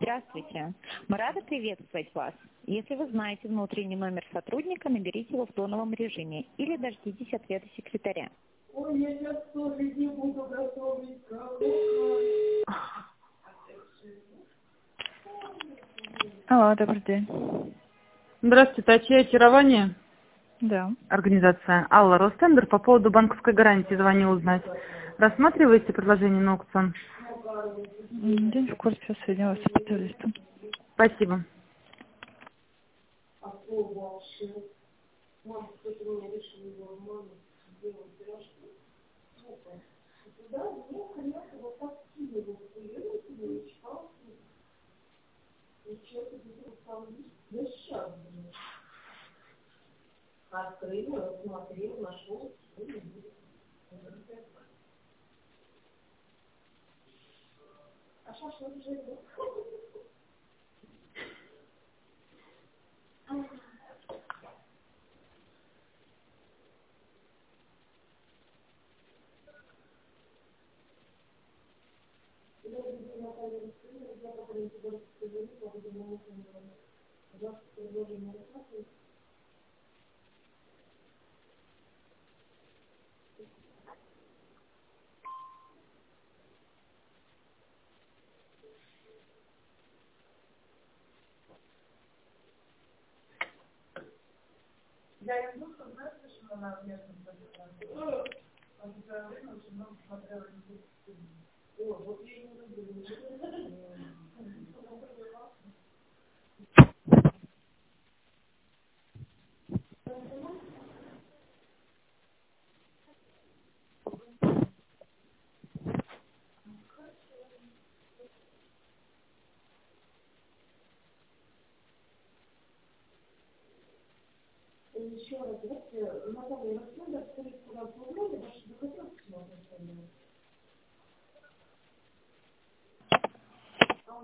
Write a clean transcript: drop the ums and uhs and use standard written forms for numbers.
Здравствуйте. Мы рады приветствовать вас. Если вы знаете внутренний номер сотрудника, наберите его в тоновом режиме или дождитесь ответа секретаря. Ой, я сейчас тоже не буду готовить. Алло, добрый день. Здравствуйте, Тачи очарование. Да. Организация Алла Ростендер по поводу банковской гарантии звонил узнать. Рассматриваете предложение на аукцион? День в курсе, соединилась с специалистом. Спасибо. Открыл, рассмотрел, нашел. А шашлык же был. Я им думаю, знаешь, что она внешне смотрела? А в это время очень много смотрела. О, вот я и не люблю. Еще раз, вот, Наталья, вот надо